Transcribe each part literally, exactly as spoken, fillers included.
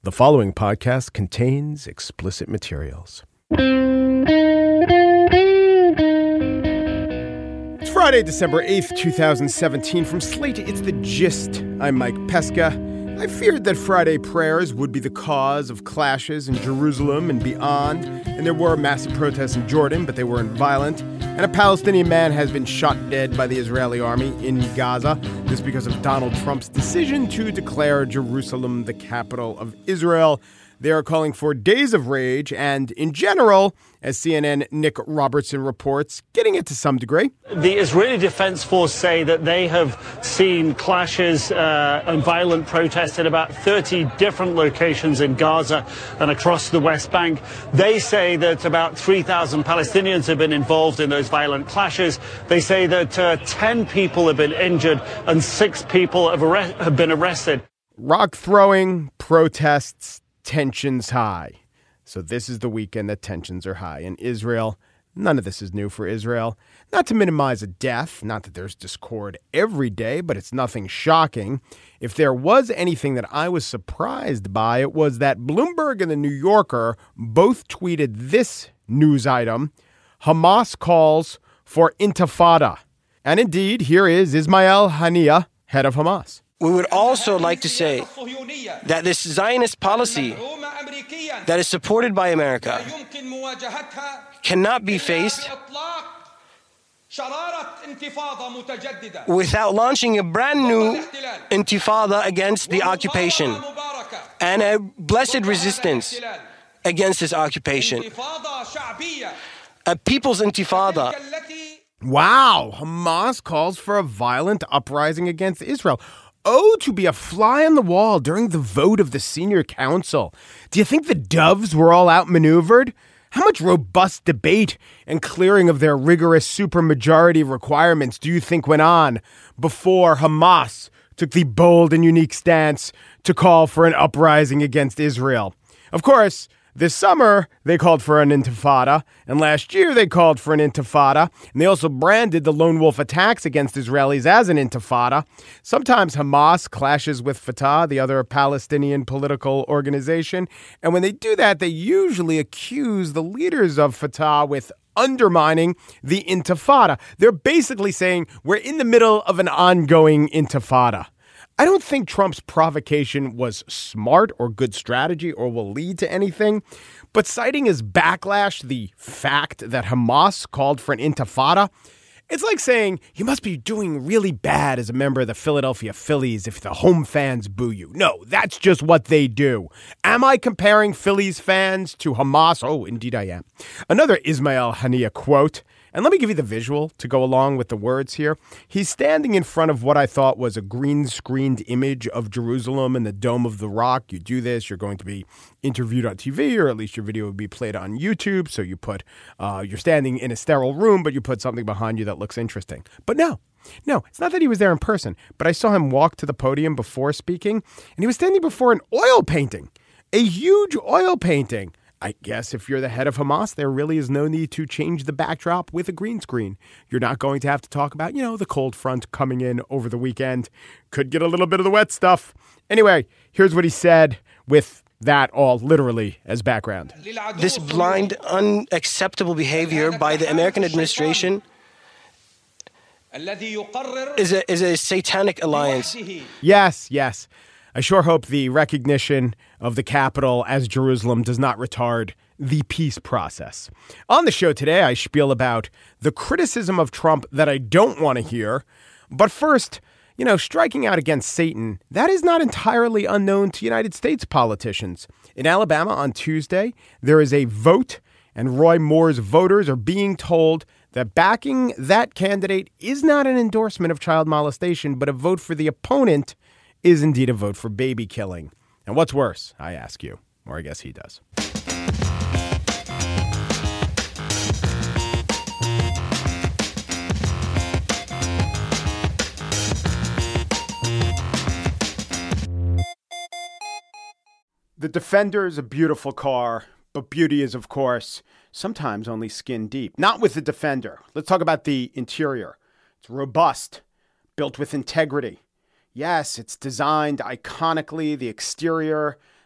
The following podcast contains explicit materials. It's Friday, December eighth, twenty seventeen. From Slate, it's The Gist. I'm Mike Pesca. I feared that Friday prayers would be the cause of clashes in Jerusalem and beyond, and there were massive protests in Jordan, but they weren't violent. And a Palestinian man has been shot dead by the Israeli army in Gaza. This because of Donald Trump's decision to declare Jerusalem the capital of Israel. They are calling for days of rage and, in general, as C N N Nick Robertson reports, getting it to some degree. The Israeli Defense Force say that they have seen clashes uh, and violent protests in about thirty different locations in Gaza and across the West Bank. They say that about three thousand Palestinians have been involved in those violent clashes. They say that uh, ten people have been injured and six people have, arre- have been arrested. Rock throwing, protests, tensions high. So this is the weekend that tensions are high in Israel. None of this is new for Israel. Not to minimize a death, not that there's discord every day, but it's nothing shocking. If there was anything that I was surprised by, it was that Bloomberg and The New Yorker both tweeted this news item: Hamas calls for intifada. And indeed, here is Ismail Haniyeh, head of Hamas. We would also like to say that this Zionist policy that is supported by America cannot be faced without launching a brand new intifada against the occupation and a blessed resistance against this occupation. A people's intifada. Wow, Hamas calls for a violent uprising against Israel. Oh, to be a fly on the wall during the vote of the senior council. Do you think the doves were all outmaneuvered? How much robust debate and clearing of their rigorous supermajority requirements do you think went on before Hamas took the bold and unique stance to call for an uprising against Israel? Of course, this summer, they called for an intifada, and last year they called for an intifada, and they also branded the lone wolf attacks against Israelis as an intifada. Sometimes Hamas clashes with Fatah, the other Palestinian political organization, and when they do that, they usually accuse the leaders of Fatah with undermining the intifada. They're basically saying we're in the middle of an ongoing intifada. I don't think Trump's provocation was smart or good strategy or will lead to anything, but citing as backlash the fact that Hamas called for an intifada, it's like saying you must be doing really bad as a member of the Philadelphia Phillies if the home fans boo you. No, that's just what they do. Am I comparing Phillies fans to Hamas? Oh, indeed I am. Another Ismail Haniyeh quote. And let me give you the visual to go along with the words here. He's standing in front of what I thought was a green-screened image of Jerusalem and the Dome of the Rock. You do this, you're going to be interviewed on T V, or at least your video would be played on YouTube. So you put, uh, you're standing in a sterile room, but you put something behind you that looks interesting. But no, no, it's not that he was there in person, but I saw him walk to the podium before speaking, and he was standing before an oil painting, a huge oil painting. I guess if you're the head of Hamas, there really is no need to change the backdrop with a green screen. You're not going to have to talk about, you know, the cold front coming in over the weekend. Could get a little bit of the wet stuff. Anyway, here's what he said with that all literally as background. This blind, unacceptable behavior by the American administration is a, is a satanic alliance. Yes, yes. I sure hope the recognition of the capital as Jerusalem does not retard the peace process. On the show today, I spiel about the criticism of Trump that I don't want to hear. But first, you know, striking out against Satan, that is not entirely unknown to United States politicians. In Alabama on Tuesday, there is a vote, and Roy Moore's voters are being told that backing that candidate is not an endorsement of child molestation, but a vote for the opponent is indeed a vote for baby killing. And what's worse, I ask you, or I guess he does. The Defender is a beautiful car, but beauty is, of course, sometimes only skin deep. Not with the Defender. Let's talk about the interior. It's robust, built with integrity. Yes, it's designed iconically, the exterior,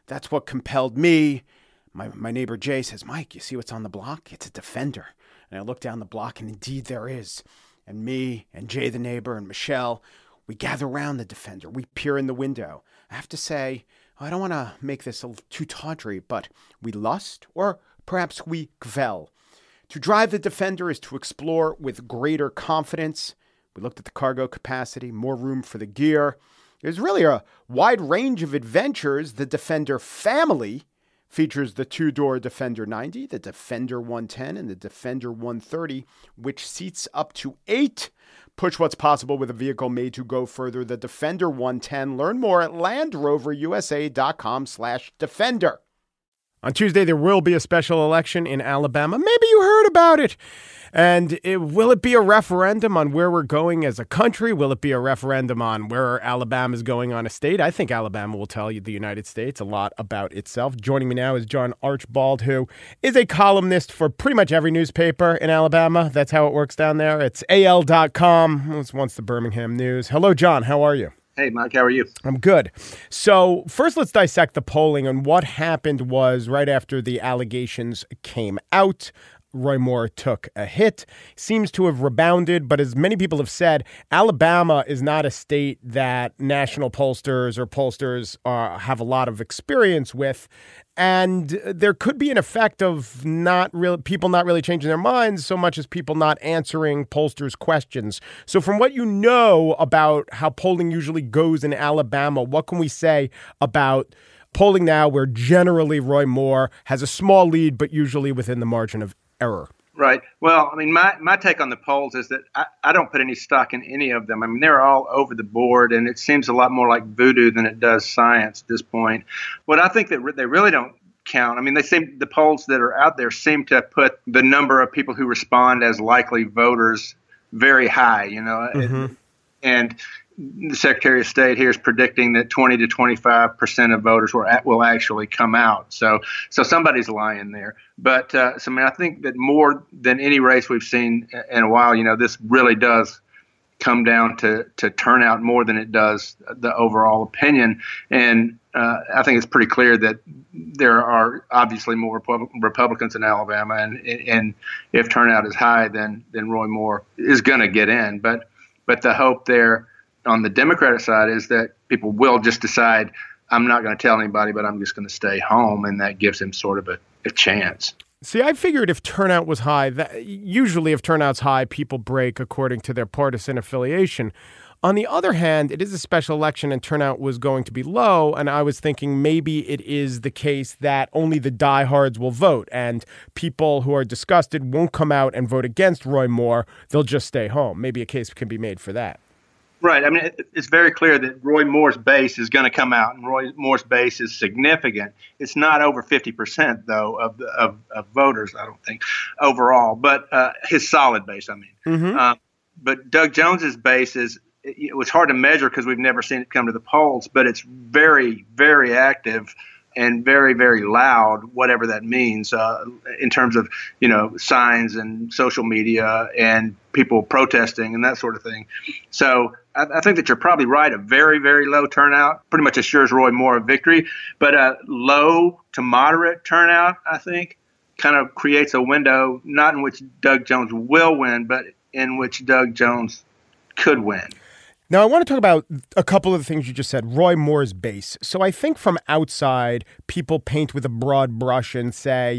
That's what compelled me. My, my neighbor Jay says, Mike, you see what's on the block? It's a Defender. And I look down the block, and indeed there is. And me and Jay the neighbor and Michelle, we gather around the Defender. We peer in the window. I have to say, I don't want to make this a, too tawdry, but we lust, or perhaps we gvel. To drive the Defender is to explore with greater confidence. We looked at the cargo capacity, more room for the gear. There's really a wide range of adventures. The Defender family features the two-door Defender ninety, the Defender one ten, and the Defender one thirty, which seats up to eight. Push what's possible with a vehicle made to go further. The Defender one ten. Learn more at LandRoverUSA.com slash Defender. On Tuesday, there will be a special election in Alabama. Maybe you heard about it. And it, will it be a referendum on where we're going as a country? Will it be a referendum on where Alabama is going on a state? I think Alabama will tell you, the United States, a lot about itself. Joining me now is John Archibald, who is a columnist for pretty much every newspaper in Alabama. That's how it works down there. It's A L dot com. It was once the Birmingham News. Hello, John. How are you? Hey, Mike, how are you? I'm good. So first, let's dissect the polling. And what happened was right after the allegations came out, Roy Moore took a hit, seems to have rebounded. But as many people have said, Alabama is not a state that national pollsters or pollsters uh, have a lot of experience with. And there could be an effect of not real people not really changing their minds so much as people not answering pollsters' questions. So from what you know about how polling usually goes in Alabama, what can we say about polling now where generally Roy Moore has a small lead, but usually within the margin of error? Right. Well, I mean, my, my take on the polls is that I, I don't put any stock in any of them. I mean, they're all over the board, and it seems a lot more like voodoo than it does science at this point. What I think that re- they really don't count, I mean, they seem the polls that are out there seem to put the number of people who respond as likely voters very high, you know, mm-hmm. and the Secretary of State here is predicting that twenty to twenty-five percent of voters will, will actually come out. So so somebody's lying there. But uh, so I mean, I think that more than any race we've seen in a while, you know, this really does come down to, to turnout more than it does the overall opinion. And uh, I think it's pretty clear that there are obviously more Repub- Republicans in Alabama. And and if turnout is high, then then Roy Moore is going to get in. But but the hope there on the Democratic side is that people will just decide, I'm not going to tell anybody, but I'm just going to stay home. And that gives him sort of a, a chance. See, I figured if turnout was high, that usually if turnout's high, people break according to their partisan affiliation. On the other hand, it is a special election and turnout was going to be low. And I was thinking maybe it is the case that only the diehards will vote and people who are disgusted won't come out and vote against Roy Moore. They'll just stay home. Maybe a case can be made for that. Right. I mean, it, it's very clear that Roy Moore's base is going to come out, and Roy Moore's base is significant. It's not over fifty percent, though, of, the, of of voters, I don't think, overall, but uh, his solid base, I mean. Mm-hmm. Uh, but Doug Jones's base is, it, it was hard to measure because we've never seen it come to the polls, but it's very, very active and very, very loud, whatever that means, uh, in terms of, you know, signs and social media and people protesting and that sort of thing. So I, I think that you're probably right. A very, very low turnout pretty much assures Roy Moore a victory. But a low to moderate turnout, I think, kind of creates a window, not in which Doug Jones will win, but in which Doug Jones could win. Now, I want to talk about a couple of the things you just said. Roy Moore's base. So I think from outside, people paint with a broad brush and say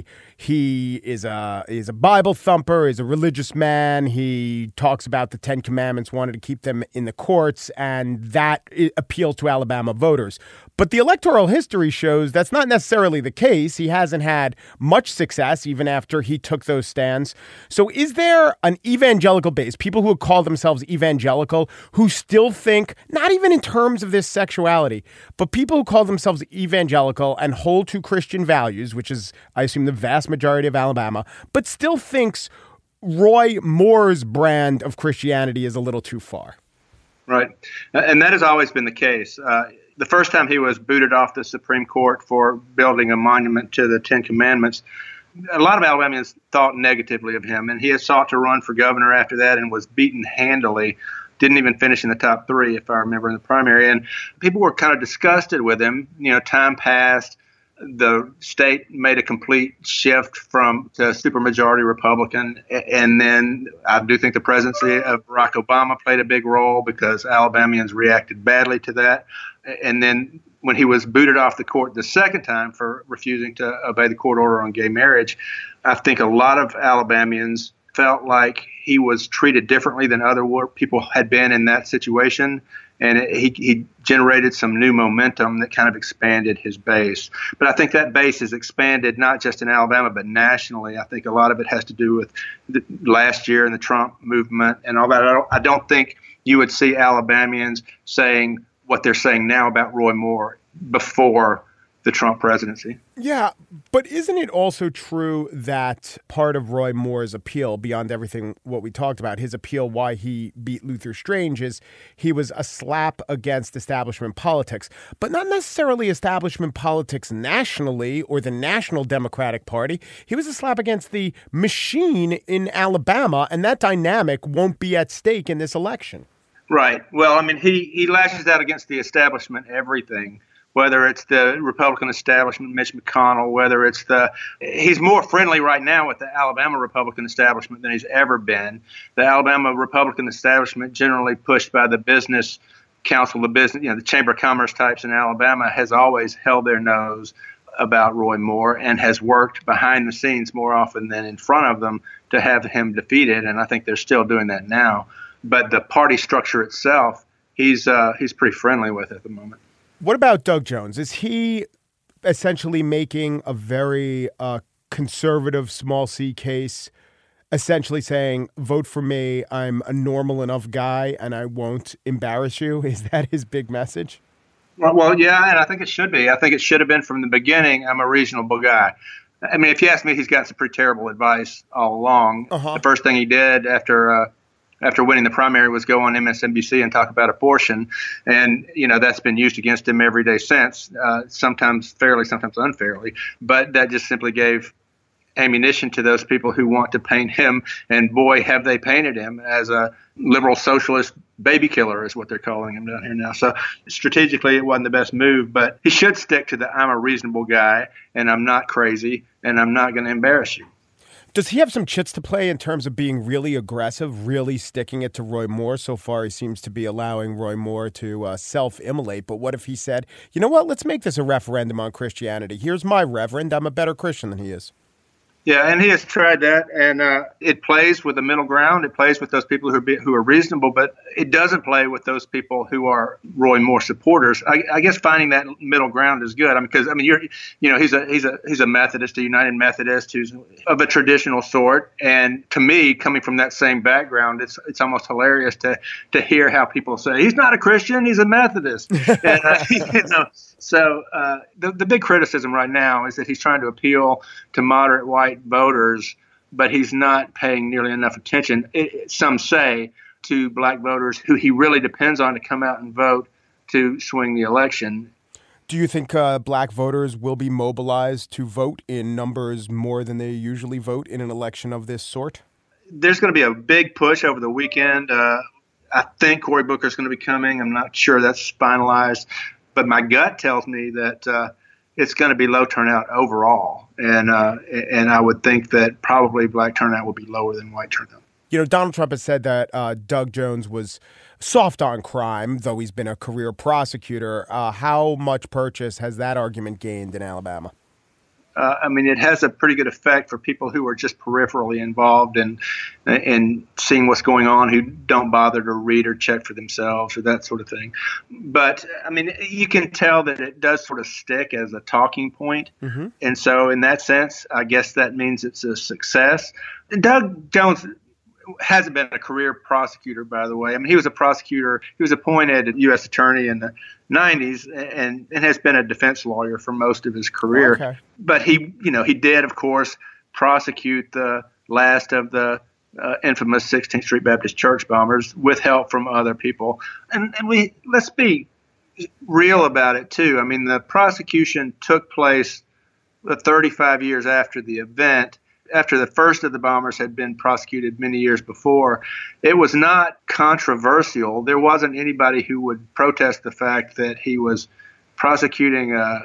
he is a is a Bible thumper, is a religious man. He talks about the Ten Commandments, wanted to keep them in the courts, and that appeals to Alabama voters. But the electoral history shows that's not necessarily the case. He hasn't had much success even after he took those stands. So is there an evangelical base, people who call themselves evangelical, who still think, not even in terms of this sexuality, but people who call themselves evangelical and hold to Christian values, which is, I assume, the vast majority of Alabama, but still thinks Roy Moore's brand of Christianity is a little too far? Right. And that has always been the case. Uh, the first time he was booted off the Supreme Court for building a monument to the Ten Commandments, a lot of Alabamians thought negatively of him, and he has sought to run for governor after that and was beaten handily. Didn't even finish in the top three, if I remember, in the primary. And people were kind of disgusted with him. You know, time passed. the state made a complete shift from to supermajority Republican. And then I do think the presidency of Barack Obama played a big role because Alabamians reacted badly to that. And then when he was booted off the court the second time for refusing to obey the court order on gay marriage, I think a lot of Alabamians felt like he was treated differently than other people had been in that situation. And it, he, he generated some new momentum that kind of expanded his base. But I think that base is expanded not just in Alabama, but nationally. I think a lot of it has to do with the last year and the Trump movement and all that. I don't, I don't think you would see Alabamians saying what they're saying now about Roy Moore before the Trump presidency. Yeah, but isn't it also true that part of Roy Moore's appeal, beyond everything what we talked about, his appeal why he beat Luther Strange, is he was a slap against establishment politics, but not necessarily establishment politics nationally or the National Democratic Party. He was a slap against the machine in Alabama, and that dynamic won't be at stake in this election. Right. Well, I mean, he, he lashes out against the establishment everything. Whether it's the Republican establishment, Mitch McConnell, whether it's the – he's more friendly right now with the Alabama Republican establishment than he's ever been. The Alabama Republican establishment, generally pushed by the business council, the business, you know, the Chamber of Commerce types in Alabama, has always held their nose about Roy Moore and has worked behind the scenes more often than in front of them to have him defeated, and I think they're still doing that now. But the party structure itself, he's uh, he's pretty friendly with at the moment. What about Doug Jones? Is he essentially making a very uh, conservative small C case, essentially saying, vote for me, I'm a normal enough guy and I won't embarrass you? Is that his big message? Well, well, yeah, and I think it should be. I think it should have been from the beginning, I'm a reasonable guy. I mean, if you ask me, he's got some pretty terrible advice all along. Uh-huh. The first thing he did after uh, after winning the primary was go on M S N B C and talk about abortion. And, you know, that's been used against him every day since, uh, sometimes fairly, sometimes unfairly. But that just simply gave ammunition to those people who want to paint him. And boy, have they painted him as a liberal socialist baby killer is what they're calling him down here now. So strategically, it wasn't the best move, but he should stick to the I'm a reasonable guy and I'm not crazy and I'm not going to embarrass you. Does he have some chits to play in terms of being really aggressive, really sticking it to Roy Moore? So far, he seems to be allowing Roy Moore to uh, self-immolate. But what if he said, you know what, let's make this a referendum on Christianity. Here's my reverend. I'm a better Christian than he is. Yeah, and he has tried that, and uh, it plays with the middle ground. It plays with those people who are, be, who are reasonable, but it doesn't play with those people who are Roy Moore supporters. I, I guess finding that middle ground is good. I mean, because I mean, you're, you know, he's a he's a he's a Methodist, a United Methodist, who's of a traditional sort, and to me, coming from that same background, it's it's almost hilarious to to hear how people say he's not a Christian, he's a Methodist. and, uh, you know, so uh, the the big criticism right now is that he's trying to appeal to moderate white voters, but he's not paying nearly enough attention, it, some say, to black voters who he really depends on to come out and vote to swing the election. Do you think uh, black voters will be mobilized to vote in numbers more than they usually vote in an election of this sort? There's going to be a big push over the weekend. Uh, I think Cory Booker is going to be coming. I'm not sure that's finalized, but my gut tells me that uh, it's going to be low turnout overall. And uh, and I would think that probably black turnout will be lower than white turnout. You know, Donald Trump has said that uh, Doug Jones was soft on crime, though he's been a career prosecutor. Uh, how much purchase has that argument gained in Alabama? Uh, I mean, it has a pretty good effect for people who are just peripherally involved in, in seeing what's going on, who don't bother to read or check for themselves or that sort of thing. But, I mean, you can tell that it does sort of stick as a talking point. Mm-hmm. And so in that sense, I guess that means it's a success. Doug Jones hasn't been a career prosecutor, by the way. I mean, he was a prosecutor. He was appointed U S attorney in the nineties and, and has been a defense lawyer for most of his career. Okay. But he, you know, he did, of course, prosecute the last of the uh, infamous sixteenth Street Baptist Church bombers with help from other people. And, and we let's be real about it, too. I mean, the prosecution took place thirty-five years after the event. After the first of the bombers had been prosecuted many years before, it was not controversial. There wasn't anybody who would protest the fact that he was prosecuting a,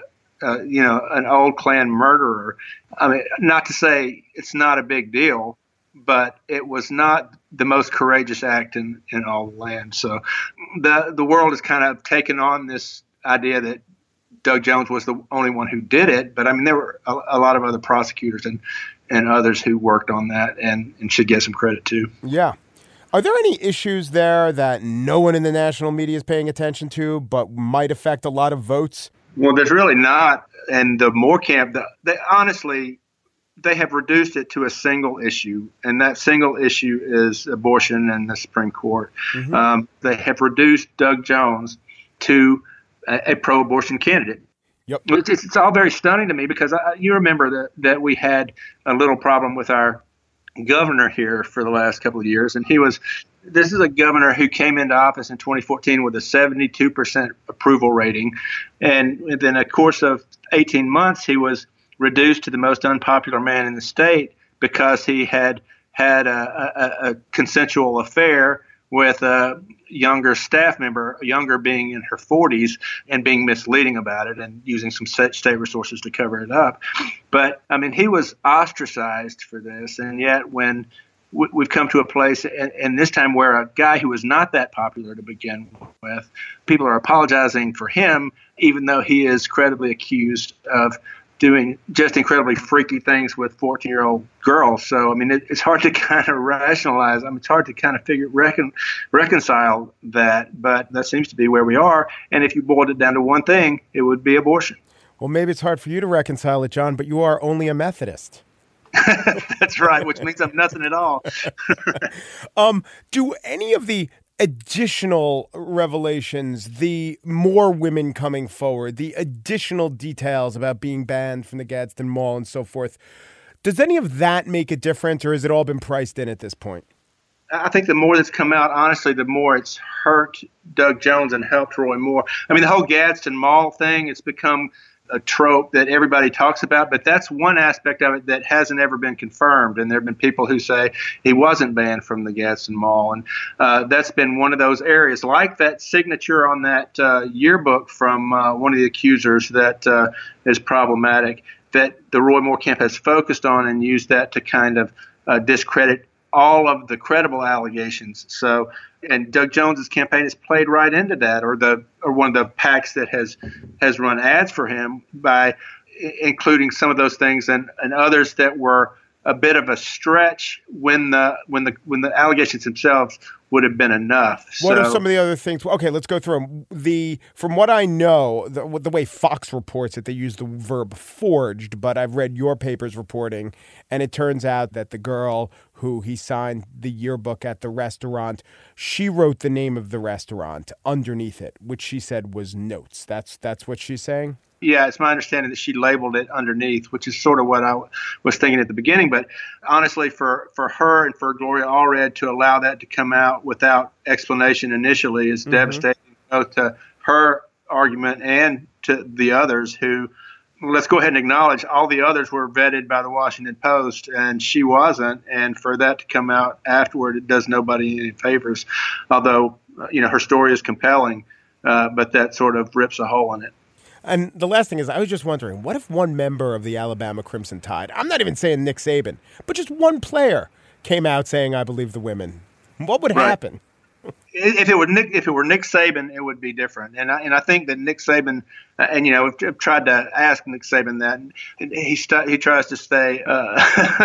uh, you know, an old Klan murderer. I mean, not to say it's not a big deal, but it was not the most courageous act in, in all the land. So the the world has kind of taken on this idea that Doug Jones was the only one who did it. But I mean, there were a, a lot of other prosecutors and, and others who worked on that and, and should get some credit too. Yeah. Are there any issues there that no one in the national media is paying attention to, but might affect a lot of votes? Well, there's really not. And the Moore camp, the, they, honestly, they have reduced it to a single issue, and that single issue is abortion in the Supreme Court. Mm-hmm. Um, they have reduced Doug Jones to a, a pro-abortion candidate. Yep. It's, it's all very stunning to me because I, you remember that, that we had a little problem with our governor here for the last couple of years, and he was this is a governor who came into office in twenty fourteen with a seventy-two percent approval rating, and within a course of eighteen months he was reduced to the most unpopular man in the state because he had had a, a, a consensual affair with a younger staff member, younger being in her forties, and being misleading about it and using some state resources to cover it up. But, I mean, he was ostracized for this, and yet when we've come to a place, and, and this time where a guy who was not that popular to begin with, people are apologizing for him, even though he is credibly accused of doing just incredibly freaky things with fourteen-year-old girls. So, I mean, it, it's hard to kind of rationalize. I mean, it's hard to kind of figure recon, reconcile that, but that seems to be where we are. And if you boiled it down to one thing, it would be abortion. Well, maybe it's hard for you to reconcile it, John, but you are only a Methodist. That's right, which means I'm nothing at all. um, do any of the additional revelations, the more women coming forward, the additional details about being banned from the Gadsden Mall and so forth, does any of that make a difference, or has it all been priced in at this point? I think the more that's come out, honestly, the more it's hurt Doug Jones and helped Roy Moore. I mean, the whole Gadsden Mall thing, it's become a trope that everybody talks about, but that's one aspect of it that hasn't ever been confirmed. And there have been people who say he wasn't banned from the Gadsden Mall. And uh, that's been one of those areas, like that signature on that uh, yearbook from uh, one of the accusers that uh, is problematic, that the Roy Moore camp has focused on and used that to kind of uh, discredit all of the credible allegations. So, and Doug Jones's campaign has played right into that, or the or one of the PACs that has has run ads for him by I- including some of those things and, and others that were a bit of a stretch when the when the when the allegations themselves would have been enough. What so, are some of the other things? Okay, let's go through them. The from what I know, the, the way Fox reports it, they use the verb forged, but I've read your paper's reporting, and it turns out that the girl who he signed the yearbook at the restaurant, she wrote the name of the restaurant underneath it, which she said was notes. That's that's what she's saying? Yeah, it's my understanding that she labeled it underneath, which is sort of what I was thinking at the beginning. But honestly, for, for her and for Gloria Allred to allow that to come out without explanation initially is mm-hmm. devastating, both to her argument and to the others who, let's go ahead and acknowledge, all the others were vetted by the Washington Post, and she wasn't. And for that to come out afterward, it does nobody any favors. Although, you know, her story is compelling, uh, but that sort of rips a hole in it. And the last thing is, I was just wondering, what if one member of the Alabama Crimson Tide, I'm not even saying Nick Saban, but just one player came out saying, I believe the women? What would right. happen? If it were Nick, if it were Nick Saban, it would be different. And I, and I think that Nick Saban, uh, and you know, we've, we've tried to ask Nick Saban that, and he st- he tries to stay uh,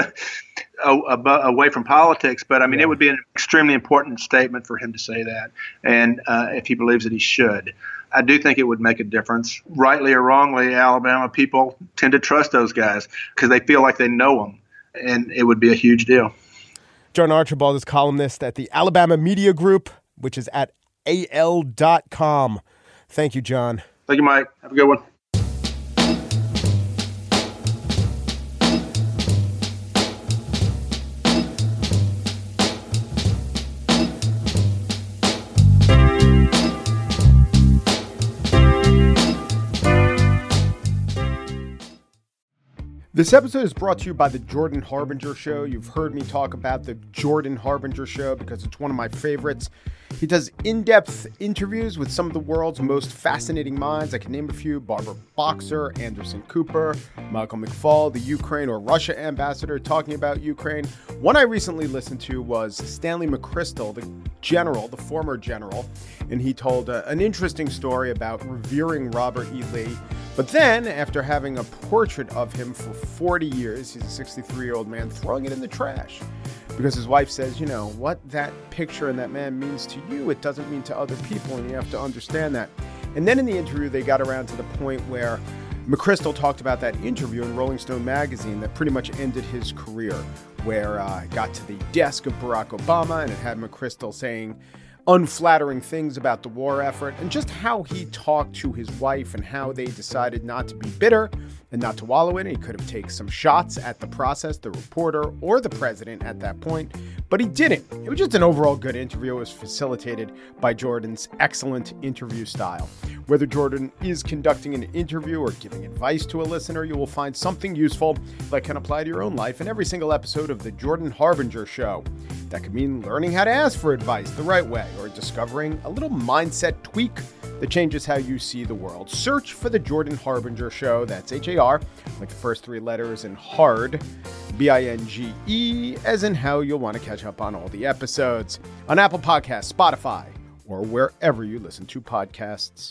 away from politics. But I mean, yeah. it would be an extremely important statement for him to say that, and uh, if he believes that he should. I do think it would make a difference. Rightly or wrongly, Alabama people tend to trust those guys because they feel like they know them, and it would be a huge deal. John Archibald is columnist at the Alabama Media Group, which is at A L dot com. Thank you, John. Thank you, Mike. Have a good one. This episode is brought to you by the Jordan Harbinger Show. You've heard me talk about the Jordan Harbinger Show because it's one of my favorites. He does in-depth interviews with some of the world's most fascinating minds. I can name a few: Barbara Boxer, Anderson Cooper, Michael McFaul, the Ukraine or Russia ambassador talking about Ukraine. One I recently listened to was Stanley McChrystal, the general, the former general, and he told uh, an interesting story about revering Robert E. Lee. But then, after having a portrait of him for forty years, he's a sixty-three-year-old man, throwing it in the trash. Because his wife says, you know, what that picture and that man means to you, it doesn't mean to other people, and you have to understand that. And then in the interview, they got around to the point where McChrystal talked about that interview in Rolling Stone magazine that pretty much ended his career, where uh, it got to the desk of Barack Obama, and it had McChrystal saying unflattering things about the war effort, and just how he talked to his wife and how they decided not to be bitter and not to wallow in it. He could have taken some shots at the process, the reporter, or the president at that point, but he didn't. It was just an overall good interview. It was facilitated by Jordan's excellent interview style. Whether Jordan is conducting an interview or giving advice to a listener, you will find something useful that can apply to your own life in every single episode of the Jordan Harbinger Show. That could mean learning how to ask for advice the right way, or discovering a little mindset tweak that changes how you see the world. Search for the Jordan Harbinger Show. That's H A R, like the first three letters, and hard, B I N G E, as in how you'll want to catch up on all the episodes on Apple Podcasts, Spotify, or wherever you listen to podcasts.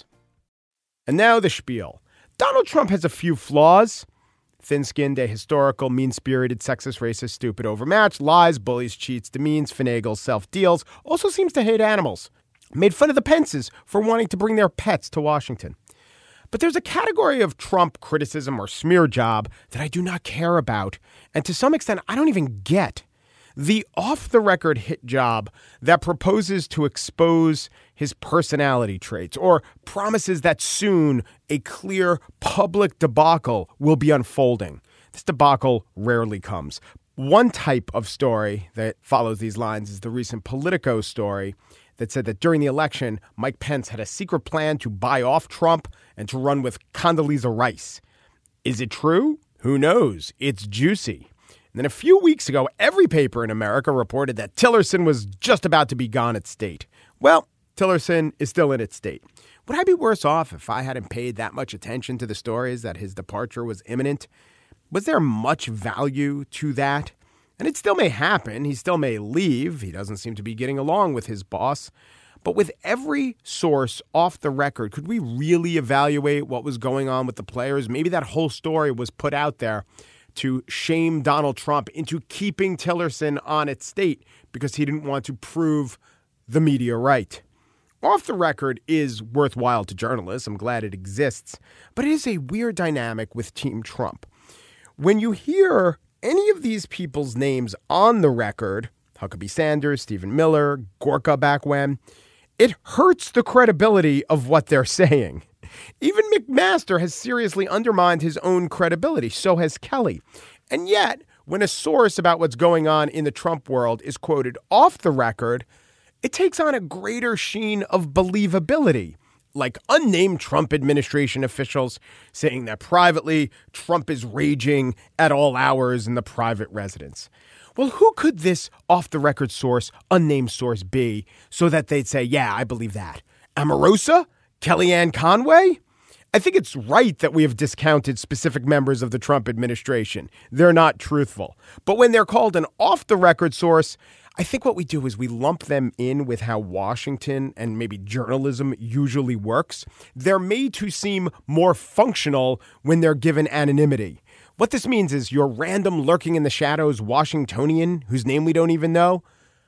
And now the spiel. Donald Trump has a few flaws. Thin-skinned, ahistorical, mean-spirited, sexist, racist, stupid, overmatched, lies, bullies, cheats, demeans, finagles, self-deals, also seems to hate animals. Made fun of the Pences for wanting to bring their pets to Washington. But there's a category of Trump criticism or smear job that I do not care about, and to some extent, I don't even get. The off-the-record hit job that proposes to expose his personality traits or promises that soon a clear public debacle will be unfolding. This debacle rarely comes. One type of story that follows these lines is the recent Politico story that said that during the election, Mike Pence had a secret plan to buy off Trump and to run with Condoleezza Rice. Is it true? Who knows? It's juicy. And then a few weeks ago, every paper in America reported that Tillerson was just about to be gone at state. Well, Tillerson is still in its state. Would I be worse off if I hadn't paid that much attention to the stories that his departure was imminent? Was there much value to that? And it still may happen. He still may leave. He doesn't seem to be getting along with his boss. But with every source off the record, could we really evaluate what was going on with the players? Maybe that whole story was put out there to shame Donald Trump into keeping Tillerson on its state because he didn't want to prove the media right. Off the record is worthwhile to journalists. I'm glad it exists. But it is a weird dynamic with Team Trump. When you hear any of these people's names on the record, Huckabee Sanders, Stephen Miller, Gorka back when, it hurts the credibility of what they're saying. Even McMaster has seriously undermined his own credibility. So has Kelly. And yet, when a source about what's going on in the Trump world is quoted off the record, it takes on a greater sheen of believability. Like unnamed Trump administration officials saying that privately Trump is raging at all hours in the private residence. Well, who could this off-the-record source, unnamed source be so that they'd say, yeah, I believe that? Omarosa? Kellyanne Conway? I think it's right that we have discounted specific members of the Trump administration. They're not truthful. But when they're called an off-the-record source, I think what we do is we lump them in with how Washington and maybe journalism usually works. They're made to seem more functional when they're given anonymity. What this means is your random lurking in the shadows Washingtonian, whose name we don't even know,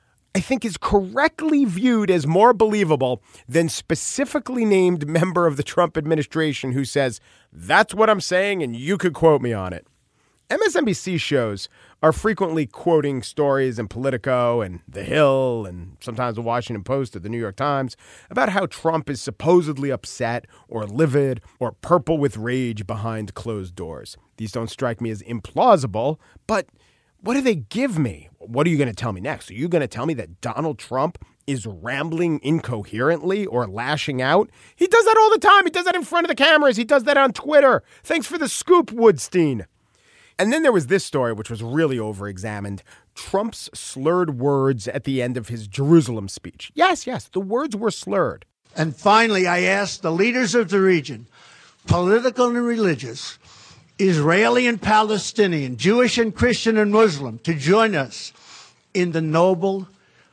I think is correctly viewed as more believable than specifically named member of the Trump administration who says, that's what I'm saying and you could quote me on it. M S N B C shows are frequently quoting stories in Politico and The Hill and sometimes the Washington Post or the New York Times about how Trump is supposedly upset or livid or purple with rage behind closed doors. These don't strike me as implausible, but what do they give me? What are you going to tell me next? Are you going to tell me that Donald Trump is rambling incoherently or lashing out? He does that all the time. He does that in front of the cameras. He does that on Twitter. Thanks for the scoop, Woodstein. And then there was this story, which was really over-examined. Trump's slurred words at the end of his Jerusalem speech. Yes, yes, the words were slurred. And finally, I asked the leaders of the region, political and religious, Israeli and Palestinian, Jewish and Christian and Muslim, to join us in the noble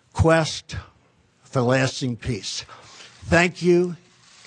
quest for lasting peace. Thank you.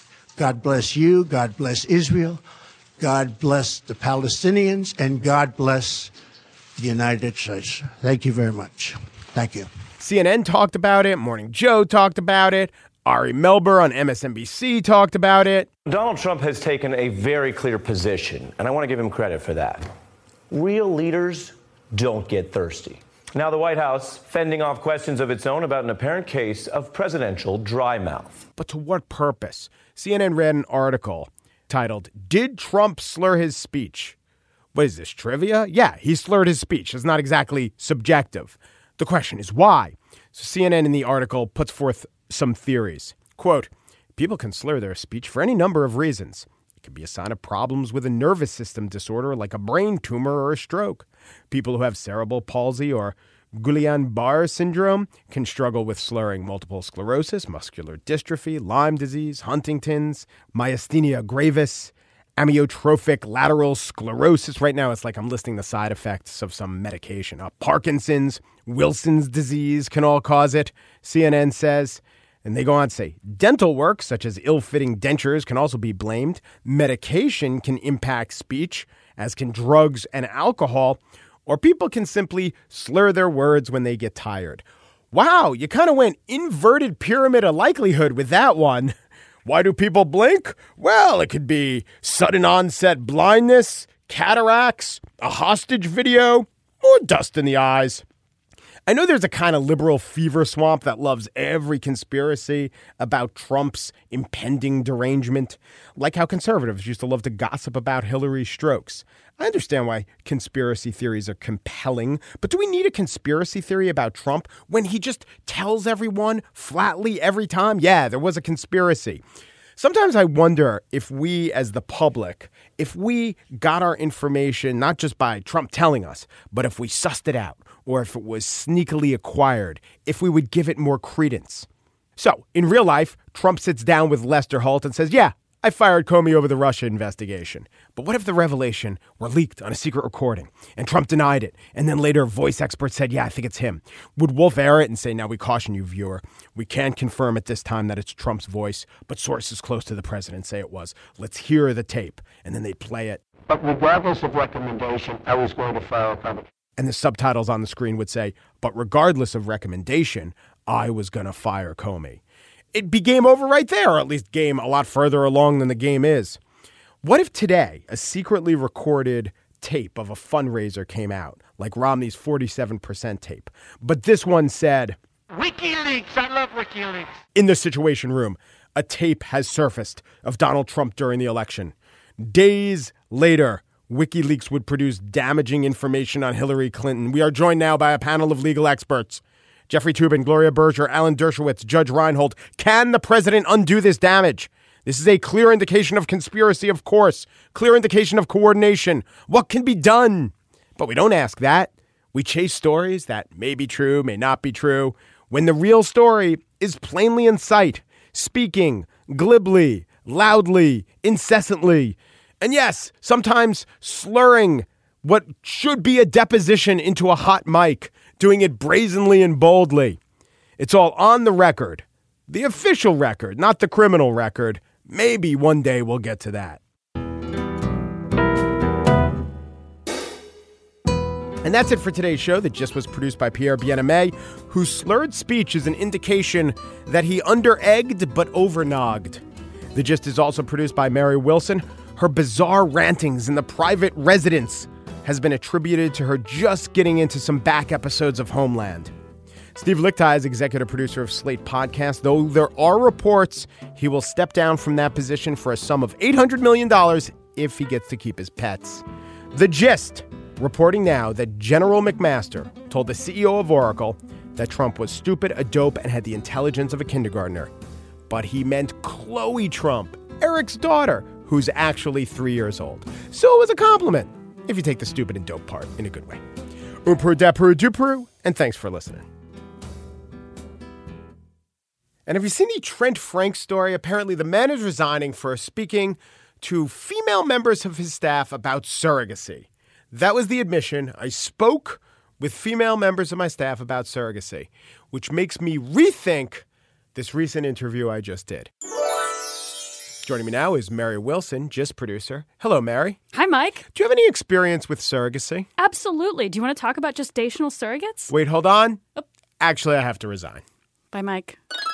God bless you. God bless Israel. God bless the Palestinians, and God bless the United States. Thank you very much. Thank you. C N N talked about it. Morning Joe talked about it. Ari Melber on M S N B C talked about it. Donald Trump has taken a very clear position, and I want to give him credit for that. Real leaders don't get thirsty. Now the White House fending off questions of its own about an apparent case of presidential dry mouth. But to what purpose? C N N ran an article titled, "Did Trump slur his speech?" What is this, trivia? Yeah, he slurred his speech. It's not exactly subjective. The question is why? So C N N in the article puts forth some theories. Quote, people can slur their speech for any number of reasons. It could be a sign of problems with a nervous system disorder like a brain tumor or a stroke. People who have cerebral palsy or Guillain-Barré syndrome can struggle with slurring. Multiple sclerosis, muscular dystrophy, Lyme disease, Huntington's, myasthenia gravis, amyotrophic lateral sclerosis. Right now, it's like I'm listing the side effects of some medication. Uh, Parkinson's, Wilson's disease can all cause it, C N N says. And they go on to say, dental work, such as ill-fitting dentures, can also be blamed. Medication can impact speech, as can drugs and alcohol. Or people can simply slur their words when they get tired. Wow, you kind of went inverted pyramid of likelihood with that one. Why do people blink? Well, it could be sudden onset blindness, cataracts, a hostage video, or dust in the eyes. I know there's a kind of liberal fever swamp that loves every conspiracy about Trump's impending derangement, like how conservatives used to love to gossip about Hillary's strokes. I understand why conspiracy theories are compelling, but do we need a conspiracy theory about Trump when he just tells everyone flatly every time, yeah, there was a conspiracy? Sometimes I wonder if we as the public, if we got our information not just by Trump telling us, but if we sussed it out, or if it was sneakily acquired, if we would give it more credence. So, in real life, Trump sits down with Lester Holt and says, yeah, I fired Comey over the Russia investigation. But what if the revelation were leaked on a secret recording and Trump denied it? And then later a voice expert said, yeah, I think it's him. Would Wolf air it and say, now we caution you, viewer, we can't confirm at this time that it's Trump's voice, but sources close to the president say it was. Let's hear the tape. And then they'd play it. But regardless of recommendation, I was going to fire Comey. And the subtitles on the screen would say, but regardless of recommendation, I was going to fire Comey. It'd be game over right there, or at least game a lot further along than the game is. What if today a secretly recorded tape of a fundraiser came out, like Romney's forty-seven percent tape, but this one said, WikiLeaks, I love WikiLeaks. In the Situation Room, a tape has surfaced of Donald Trump during the election. Days later, WikiLeaks would produce damaging information on Hillary Clinton. We are joined now by a panel of legal experts. Jeffrey Toobin, Gloria Berger, Alan Dershowitz, Judge Reinhold. Can the president undo this damage? This is a clear indication of conspiracy, of course. Clear indication of coordination. What can be done? But we don't ask that. We chase stories that may be true, may not be true, when the real story is plainly in sight, speaking glibly, loudly, incessantly. And yes, sometimes slurring what should be a deposition into a hot mic, doing it brazenly and boldly. It's all on the record, the official record, not the criminal record. Maybe one day we'll get to that. And that's it for today's show that just was produced by Pierre Bien-Aimé, whose slurred speech is an indication that he under-egged but over-nogged. The Gist is also produced by Mary Wilson. Her bizarre rantings in the private residence has been attributed to her just getting into some back episodes of Homeland. Steve Lichtai is executive producer of Slate Podcast, though there are reports he will step down from that position for a sum of eight hundred million dollars if he gets to keep his pets. The Gist, reporting now that General McMaster told the C E O of Oracle that Trump was stupid, a dope, and had the intelligence of a kindergartner. But he meant Chloe Trump, Eric's daughter, who's actually three years old. So it was a compliment. if you take the stupid and dope part in a good way. Oomperu, daperu, duperu, and thanks for listening. And have you seen the Trent Frank story? Apparently the man is resigning for speaking to female members of his staff about surrogacy. That was the admission. I spoke with female members of my staff about surrogacy, which makes me rethink this recent interview I just did. Joining me now is Mary Wilson, GIST producer. Hello, Mary. Hi, Mike. Do you have any experience with surrogacy? Absolutely. Do you want to talk about gestational surrogates? Wait, hold on. Oh. Actually, I have to resign. Bye, Mike.